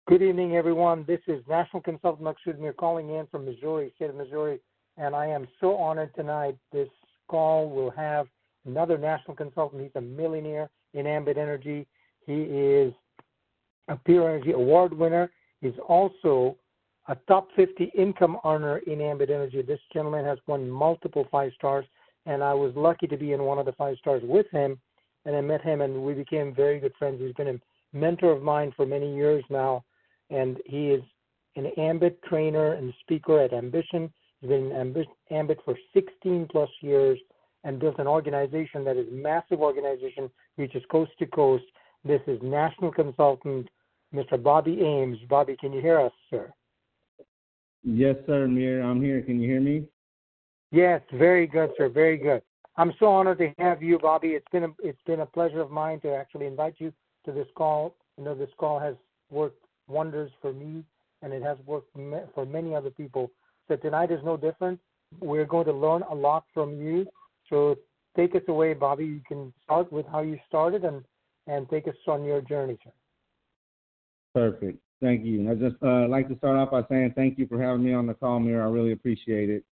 Good evening, everyone. This is National Consultant Maksud Mir calling in from Missouri, state of Missouri, and I am so honored tonight. This call will have another national consultant. He's a millionaire in Ambit Energy. He is a Peer Energy Award winner. He's also a top 50 income earner in Ambit Energy. This gentleman has won multiple 5 stars, and I was lucky to be in one of the 5 stars with him, and I met him, and we became very good friends. He's been a mentor of mine for many years now, and he is an Ambit trainer and speaker at Ambition. He's been in Ambit for 16 plus years and built an organization that is a massive organization, reaches coast to coast. This is national consultant, Mr. Bobby Ames. Bobby, can you hear us, sir? Yes, sir, Mir. I'm here. Can you hear me? Yes, very good, sir. Very good. I'm so honored to have you, Bobby. It's been a pleasure of mine to actually invite you to this call. You know, this call has worked wonders for me, and it has worked for many other people. So tonight is no different. We're going to learn a lot from you. So take us away, Bobby. You can start with how you started and take us on your journey, sir. Perfect. Thank you. I just like to start off by saying thank you for having me on the call, Mir. I really appreciate it.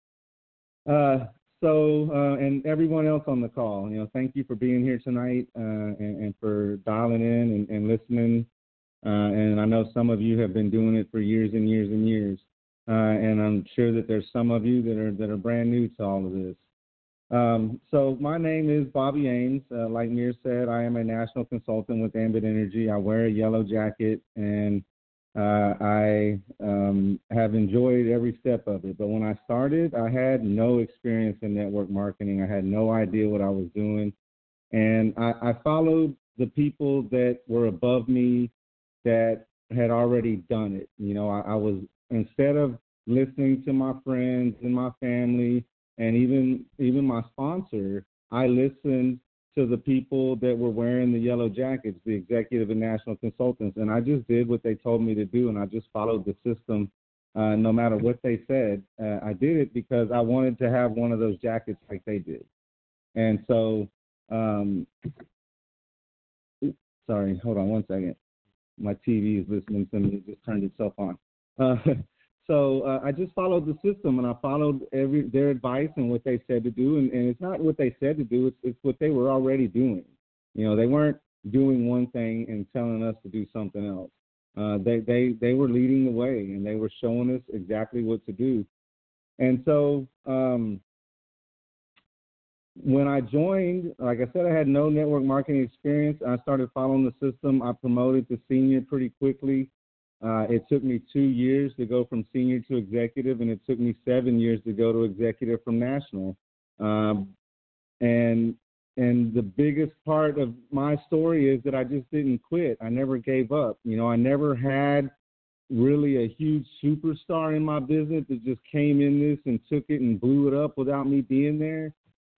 And everyone else on the call, thank you for being here tonight and for dialing in and listening. And I know some of you have been doing it for years and years and years. And I'm sure that there's some of you that are brand new to all of this. So my name is Bobby Ames. Like Mir said, I am a national consultant with Ambit Energy. I wear a yellow jacket, and I have enjoyed every step of it. But when I started, I had no experience in network marketing. I had no idea what I was doing. And I followed the people that were above me that had already done it. I was, instead of listening to my friends and my family and even my sponsor, I listened to the people that were wearing the yellow jackets, the executive and national consultants, and I just did what they told me to do, and I just followed the system no matter what they said. I did it because I wanted to have one of those jackets like they did. And so, sorry, hold on one second. My TV is listening to me. It just turned itself on. So I just followed the system, and I followed their advice and what they said to do. And it's not what they said to do; it's what they were already doing. They weren't doing one thing and telling us to do something else. They were leading the way, and they were showing us exactly what to do. And so when I joined, like I said, I had no network marketing experience. I started following the system. I promoted to senior pretty quickly. It took me 2 years to go from senior to executive, and it took me 7 years to go to executive from national. And the biggest part of my story is that I just didn't quit. I never gave up. I never had really a huge superstar in my business that just came in this and took it and blew it up without me being there.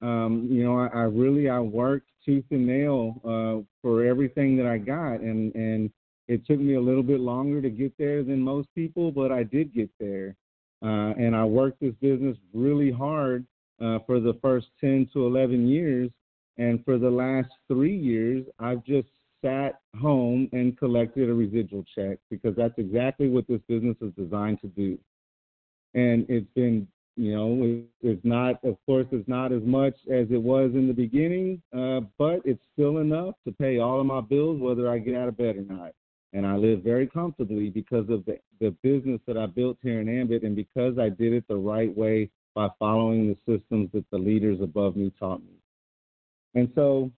I worked tooth and nail for everything that I got, and it took me a little bit longer to get there than most people, but I did get there. And I worked this business really hard for the first 10 to 11 years. And for the last 3 years, I've just sat home and collected a residual check because that's exactly what this business is designed to do. And it's been, it's not, of course, it's not as much as it was in the beginning, but it's still enough to pay all of my bills, whether I get out of bed or not. And I live very comfortably because of the business that I built here in Ambit, and because I did it the right way by following the systems that the leaders above me taught me. And so,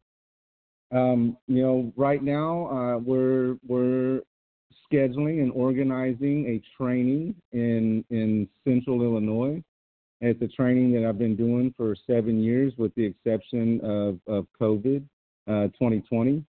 right now we're scheduling and organizing a training in Central Illinois. It's a training that I've been doing for 7 years, with the exception of COVID 2020.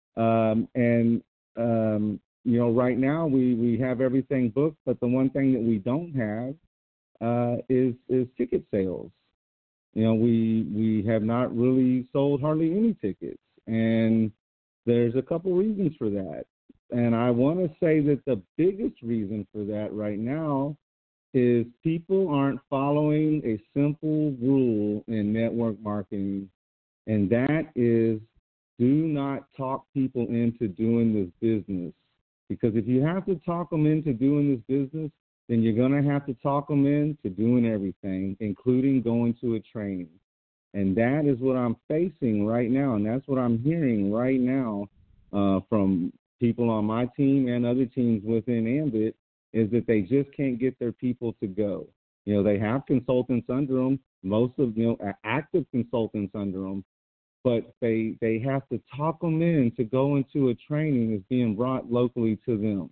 Right now we have everything booked, but the one thing that we don't have is ticket sales. We have not really sold hardly any tickets, and there's a couple reasons for that. And I want to say that the biggest reason for that right now is people aren't following a simple rule in network marketing, and that is, do not talk people into doing this business. Because if you have to talk them into doing this business, then you're going to have to talk them into doing everything, including going to a training. And that is what I'm facing right now, and that's what I'm hearing right now from people on my team and other teams within Ambit, is that they just can't get their people to go. They have consultants under them, most of active consultants under them, but they have to talk them in to go into a training that's being brought locally to them.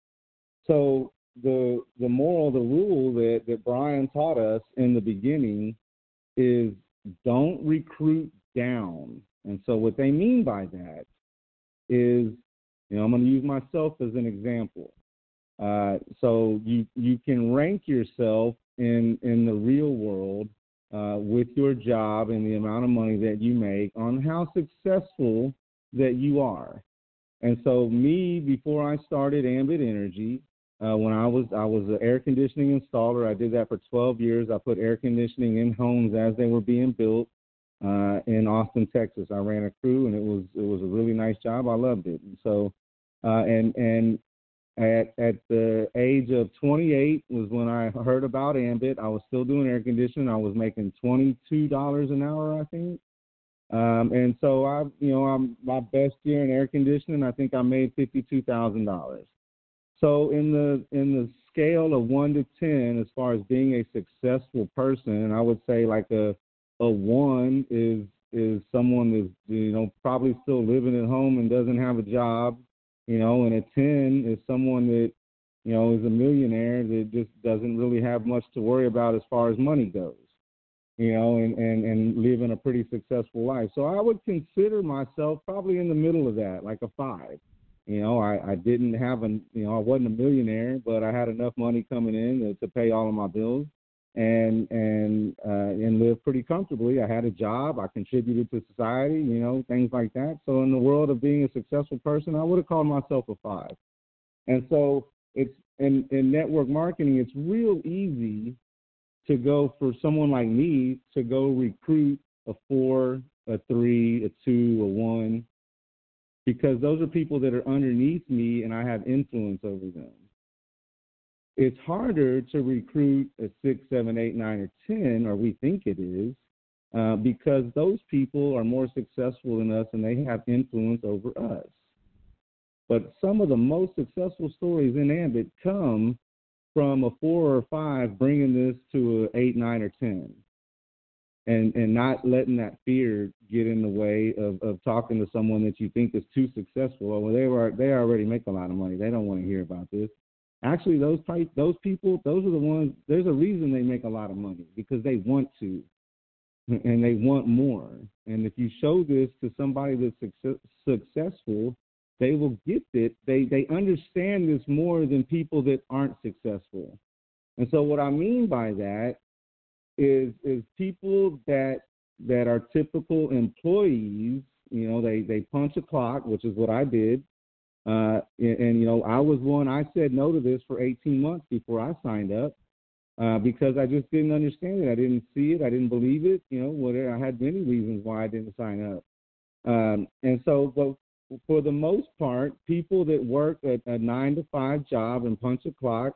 So the moral, the rule that Brian taught us in the beginning is don't recruit down. And so what they mean by that is, I'm going to use myself as an example. So you can rank yourself in the real world with your job and the amount of money that you make on how successful that you are. And so me, before I started Ambit Energy, when I was an air conditioning installer, I did that for 12 years. I put air conditioning in homes as they were being built in Austin, Texas. I ran a crew, and it was a really nice job. I loved it. And so, and at the age of 28 was when I heard about Ambit. I was still doing air conditioning. I was making $22 an hour, I think. And so I'm my best year in air conditioning, I think I made $52,000. So in the scale of 1 to 10, as far as being a successful person, I would say like a 1 is someone that's probably still living at home and doesn't have a job, and a 10 is someone that is a millionaire that just doesn't really have much to worry about as far as money goes, and living a pretty successful life. So I would consider myself probably in the middle of that, like a 5. I didn't have I wasn't a millionaire, but I had enough money coming in to pay all of my bills and live pretty comfortably. I had a job. I contributed to society, things like that. So in the world of being a successful person, I would have called myself a 5. And so it's in network marketing, it's real easy to go for someone like me to go recruit a 4, a 3, a 2, a 1. Because those are people that are underneath me and I have influence over them. It's harder to recruit a 6, 7, 8, 9, or 10, or we think it is, because those people are more successful than us and they have influence over us. But some of the most successful stories in Ambit come from a 4 or 5 bringing this to an 8, 9, or 10. And not letting that fear get in the way of talking to someone that you think is too successful. Well, they already make a lot of money. They don't want to hear about this. Actually, those people, those are the ones. There's a reason they make a lot of money, because they want to, and they want more. And if you show this to somebody that's successful, they will get it. They understand this more than people that aren't successful. And so what I mean by that is people that are typical employees. They punch a clock, which is what I did. And I was one. I said no to this for 18 months before I signed up because I just didn't understand it. I didn't see it. I didn't believe it. Whatever. I had many reasons why I didn't sign up. And so, but for the most part, people that work at a 9 to 5 job and punch a clock,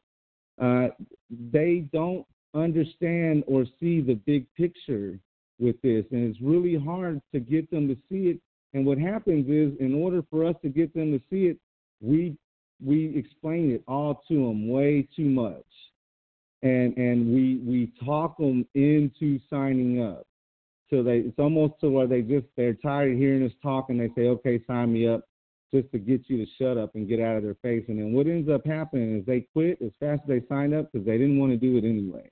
they don't understand or see the big picture with this, and it's really hard to get them to see it. And what happens is, in order for us to get them to see it, we explain it all to them way too much, and we talk them into signing up. So it's almost to where they're tired of hearing us talk, and they say, okay, sign me up, just to get you to shut up and get out of their face. And then what ends up happening is they quit as fast as they signed up because they didn't want to do it anyway.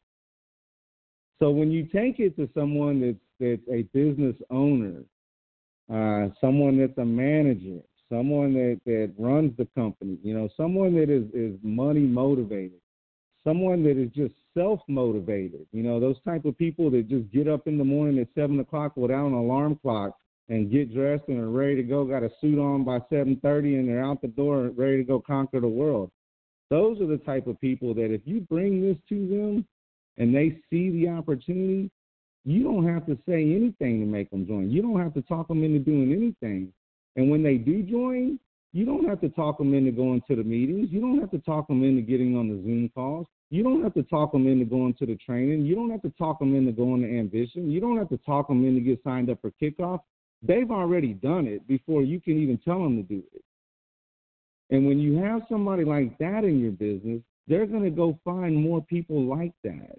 So when you take it to someone that's a business owner, someone that's a manager, someone that runs the company, someone that is money motivated, someone that is just self-motivated, those type of people that just get up in the morning at 7 o'clock without an alarm clock and get dressed and are ready to go, got a suit on by 7:30, and they're out the door ready to go conquer the world. Those are the type of people that if you bring this to them, and they see the opportunity, you don't have to say anything to make them join. You don't have to talk them into doing anything. And when they do join, You don't have to talk them into going to the meetings. You don't have to talk them into getting on the Zoom calls. You don't have to talk them into going to the training. You don't have to talk them into going to Ambition. You don't have to talk them in to get signed up for kickoff. They've already done it before you can even tell them to do it. And when you have somebody like that in your business, they're going to go find more people like that.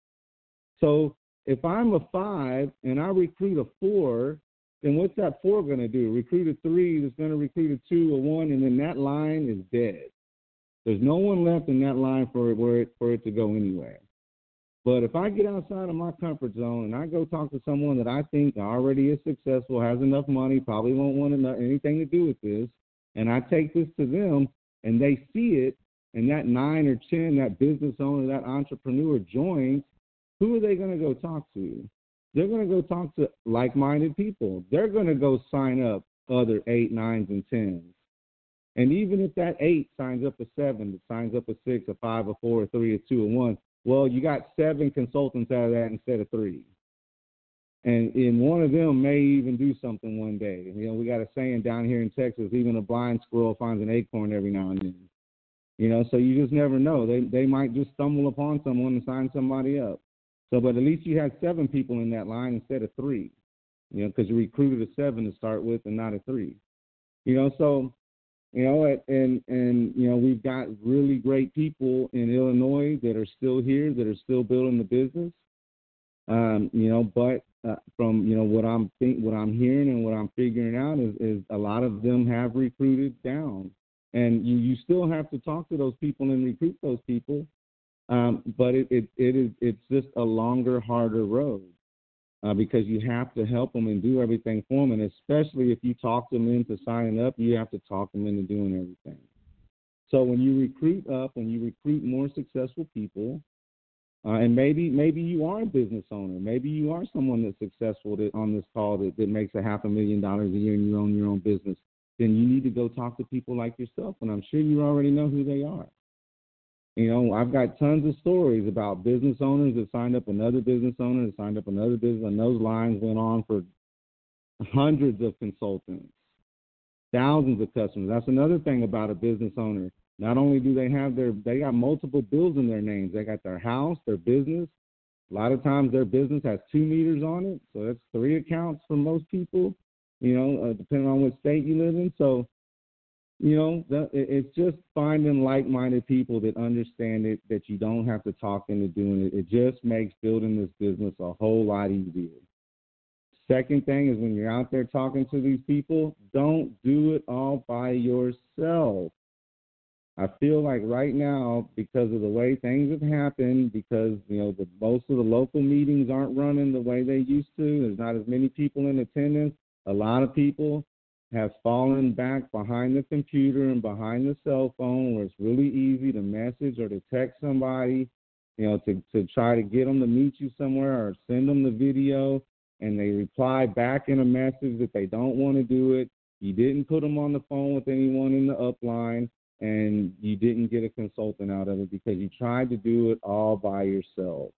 So if I'm a 5 and I recruit a 4, then what's that 4 going to do? Recruit a 3 that's going to recruit a 2, a 1, and then that line is dead. There's no one left in that line for it to go anywhere. But if I get outside of my comfort zone and I go talk to someone that I think already is successful, has enough money, probably won't want anything to do with this, and I take this to them and they see it, and that 9 or 10, that business owner, that entrepreneur joins, who are they going to go talk to? They're going to go talk to like-minded people. They're going to go sign up other 8, 9s, and 10s. And even if that 8 signs up a 7, signs up a 6, a 5, a 4, a 3, a 2, a 1, well, you got 7 consultants out of that instead of 3. And one of them may even do something one day. You know, we got a saying down here in Texas, even a blind squirrel finds an acorn every now and then. You know, so you just never know. They might just stumble upon someone and sign somebody up. So, but at least you had 7 people in that line instead of 3, you know, because you recruited a 7 to start with and not a 3. You know, so, you know, and you know, we've got really great people in Illinois that are still here, that are still building the business. You know, but from, you know, what I'm hearing and what I'm figuring out is a lot of them have recruited down. And you still have to talk to those people and recruit those people, but it's just a longer, harder road because you have to help them and do everything for them. And especially if you talk them into signing up, you have to talk them into doing everything. So when you recruit up, when you recruit more successful people, and maybe you are a business owner, maybe you are someone that's successful on this call that makes $500,000 a year and you own your own business, then you need to go talk to people like yourself, and I'm sure you already know who they are. You know, I've got tons of stories about business owners that signed up another business owner, that signed up another business, and those lines went on for hundreds of consultants, thousands of customers. That's another thing about a business owner. Not only do they got multiple bills in their names. They got their house, their business. A lot of times their business has 2 meters on it, so that's 3 accounts for most people. You know, depending on what state you live in. So, you know, it's just finding like-minded people that understand it, that you don't have to talk into doing it. It just makes building this business a whole lot easier. Second thing is when you're out there talking to these people, don't do it all by yourself. I feel like right now, because of the way things have happened, because, you know, most of the local meetings aren't running the way they used to, there's not as many people in attendance. A lot of people have fallen back behind the computer and behind the cell phone where it's really easy to message or to text somebody, you know, to try to get them to meet you somewhere or send them the video, and they reply back in a message that they don't want to do it. You didn't put them on the phone with anyone in the upline, and you didn't get a consultant out of it because you tried to do it all by yourself.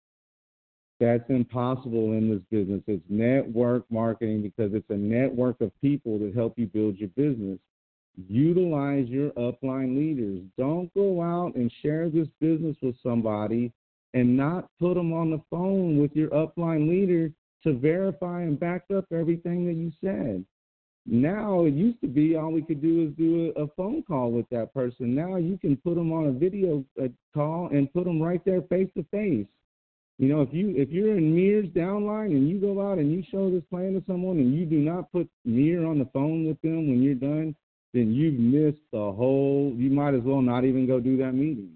That's impossible in this business. It's network marketing because it's a network of people that help you build your business. Utilize your upline leaders. Don't go out and share this business with somebody and not put them on the phone with your upline leader to verify and back up everything that you said. Now, it used to be all we could do is do a phone call with that person. Now you can put them on a video call and put them right there face to face. You know, if you're in Mir's downline and you go out and you show this plan to someone and you do not put Mir on the phone with them when you're done, then you've missed the whole. You might as well not even go do that meeting.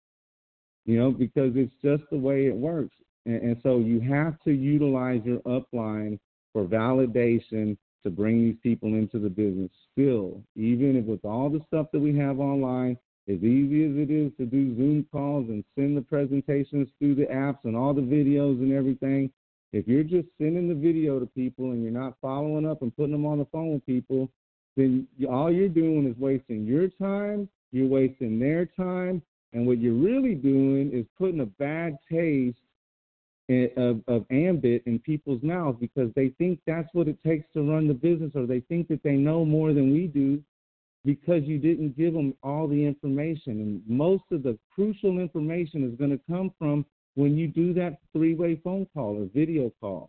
You know, because it's just the way it works. And so you have to utilize your upline for validation to bring these people into the business. Still, even if with all the stuff that we have online, as easy as it is to do Zoom calls and send the presentations through the apps and all the videos and everything, if you're just sending the video to people and you're not following up and putting them on the phone with people, then all you're doing is wasting your time, you're wasting their time, and what you're really doing is putting a bad taste of Ambit in people's mouths because they think that's what it takes to run the business, or they think that they know more than we do. because you didn't give them all the information. And most of the crucial information is going to come from when you do that three-way phone call or video call.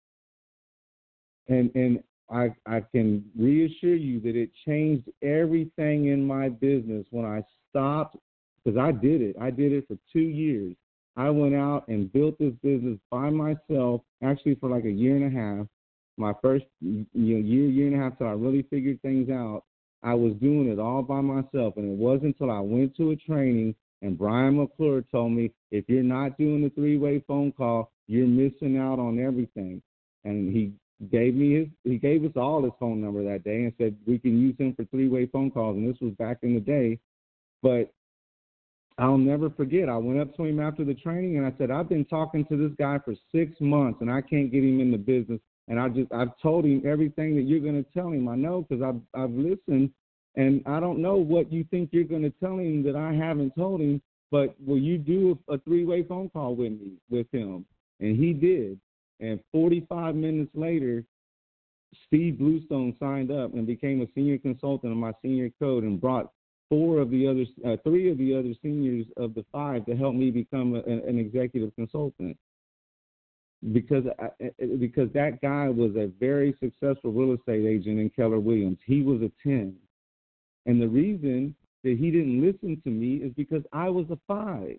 And I can reassure you that it changed everything in my business when I stopped, because I did it. I did it for 2 years. I went out and built this business by myself, actually for like a year and a half. My first year and a half till I really figured things out. I was doing it all by myself, and it wasn't until I went to a training and Brian McClure told me, if you're not doing the three-way phone call, you're missing out on everything. And he gave us all his phone number that day and said we can use him for three-way phone calls, and this was back in the day. But I'll never forget, I went up to him after the training and I said, I've been talking to this guy for 6 months and I can't get him in the business. And I've told him everything that you're going to tell him. I know, because I've listened, and I don't know what you think you're going to tell him that I haven't told him, but will you do a three-way phone call with him? And he did. And 45 minutes later, Steve Bluestone signed up and became a senior consultant on my senior code and brought three of the other seniors of the 5 to help me become an executive consultant. Because that guy was a very successful real estate agent in Keller Williams. He was a 10. And the reason that he didn't listen to me is because I was a 5.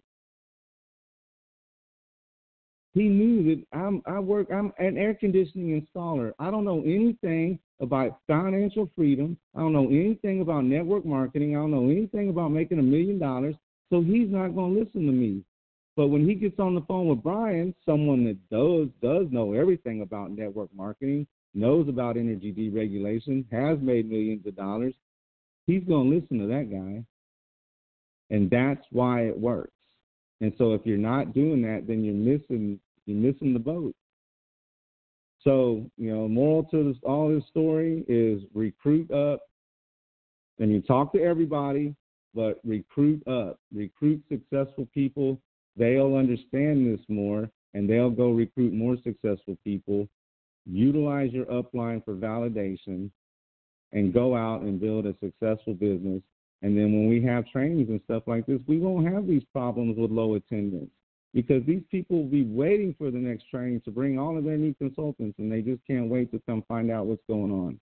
He knew that I'm an air conditioning installer. I don't know anything about financial freedom. I don't know anything about network marketing. I don't know anything about making $1 million. So he's not going to listen to me. But when he gets on the phone with Brian, someone that does know everything about network marketing, knows about energy deregulation, has made millions of dollars, he's going to listen to that guy. And that's why it works. And so if you're not doing that, then you're missing the boat. So, moral to all this story is recruit up. And you talk to everybody, but recruit up. Recruit successful people. They'll understand this more, and they'll go recruit more successful people. Utilize your upline for validation, and go out and build a successful business. And then when we have trainings and stuff like this, we won't have these problems with low attendance, because these people will be waiting for the next training to bring all of their new consultants, and they just can't wait to come find out what's going on.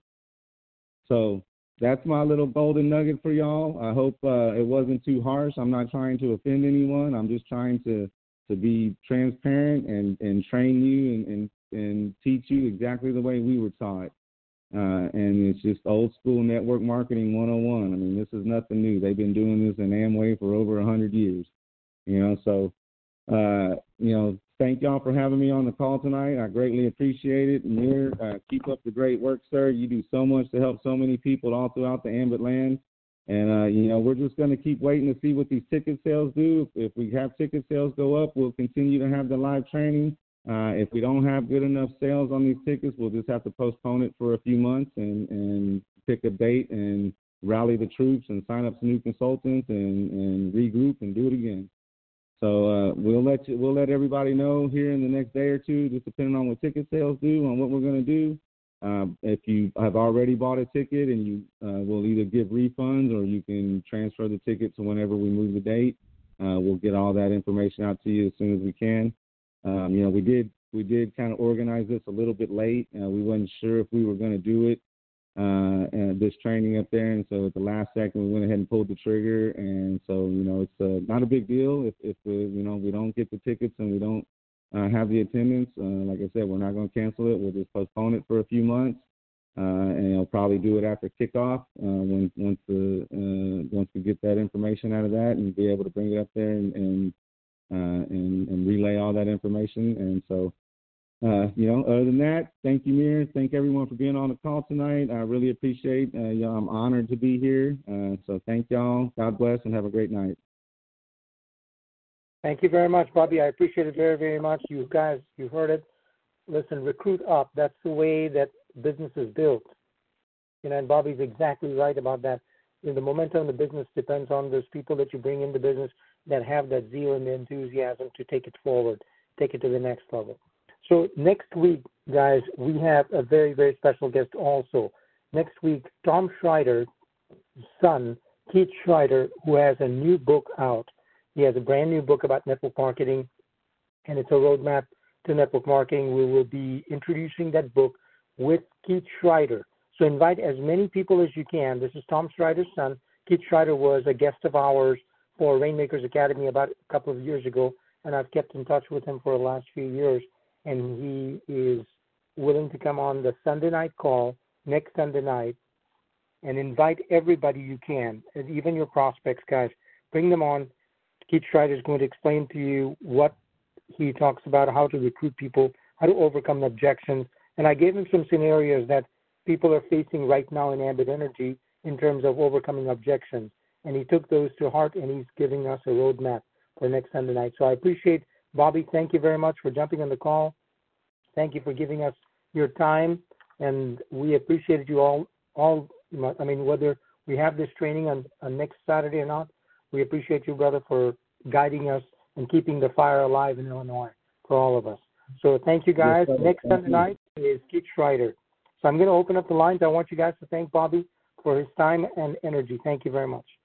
So that's my little golden nugget for y'all. I hope it wasn't too harsh. I'm not trying to offend anyone. I'm just trying to be transparent and train you and teach you exactly the way we were taught. And it's just old school network marketing 101. I mean, this is nothing new. They've been doing this in Amway for over 100 years. So, thank y'all for having me on the call tonight. I greatly appreciate it. Mir, keep up the great work, sir. You do so much to help so many people all throughout the Ambit land. And, we're just going to keep waiting to see what these ticket sales do. If we have ticket sales go up, we'll continue to have the live training. If we don't have good enough sales on these tickets, we'll just have to postpone it for a few months and pick a date and rally the troops and sign up some new consultants and regroup and do it again. So we'll let everybody know here in the next day or two, just depending on what ticket sales do, on what we're going to do. If you have already bought a ticket, and you will either give refunds or you can transfer the ticket to whenever we move the date. We'll get all that information out to you as soon as we can. We did kind of organize this a little bit late. We wasn't sure if we were going to do it, and this training up there. And so at the last second, we went ahead and pulled the trigger. And so, it's not a big deal if we don't get the tickets and we don't have the attendance. Like I said, we're not going to cancel it. We'll just postpone it for a few months. And I'll probably do it after kickoff once we get that information out of that and be able to bring it up there and relay all that information. And so, other than that, thank you, Mir. Thank everyone for being on the call tonight. I really appreciate y'all. I'm honored to be here. So thank y'all. God bless and have a great night. Thank you very much, Bobby. I appreciate it very, very much. You guys, you heard it. Listen, recruit up. That's the way that business is built. And Bobby's exactly right about that. The momentum of the business depends on those people that you bring into business that have that zeal and the enthusiasm to take it forward, take it to the next level. So next week, guys, we have a very, very special guest also. Next week, Tom Schreider son, Keith Schreider, who has a new book out. He has a brand new book about network marketing, and it's a roadmap to network marketing. We will be introducing that book with Keith Schreider. So invite as many people as you can. This is Tom Schreider's son. Keith Schreider was a guest of ours for Rainmakers Academy about a couple of years ago, and I've kept in touch with him for the last few years, and he is willing to come on the Sunday night call next Sunday night and invite everybody you can, and even your prospects, guys. Bring them on. Keith Schreider is going to explain to you what he talks about, how to recruit people, how to overcome objections. And I gave him some scenarios that people are facing right now in Ambit Energy in terms of overcoming objections. And he took those to heart, and he's giving us a roadmap for next Sunday night. So I appreciate, Bobby, thank you very much for jumping on the call. Thank you for giving us your time, and we appreciate you all. I mean, whether we have this training on next Saturday or not, we appreciate you, brother, for guiding us and keeping the fire alive in Illinois for all of us. So thank you, guys. Yes, next Sunday night is Keith Schreider. So I'm going to open up the lines. I want you guys to thank Bobby for his time and energy. Thank you very much.